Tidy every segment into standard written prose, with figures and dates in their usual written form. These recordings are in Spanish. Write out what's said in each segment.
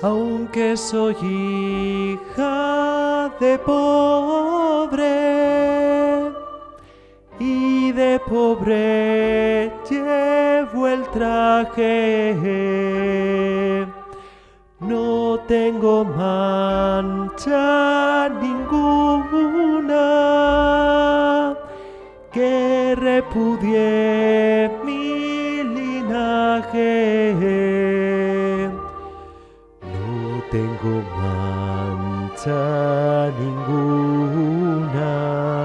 Aunque soy hija de pobre y de pobre llevo el traje, no tengo mancha ninguna que repudie mi linaje. No tengo mancha ninguna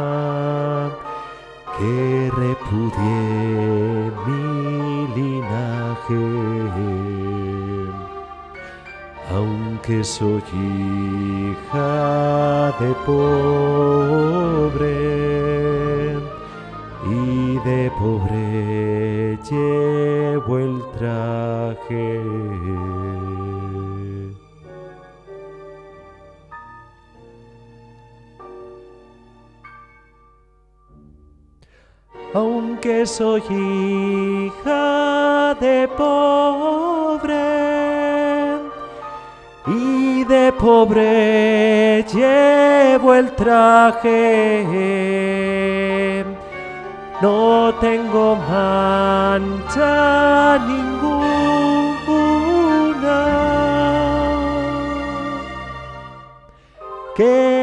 que repudie mi linaje. Aunque soy hija de pobre y de pobre llevo el traje. Aunque soy hija de pobre y de pobre llevo el traje, no tengo mancha ninguna que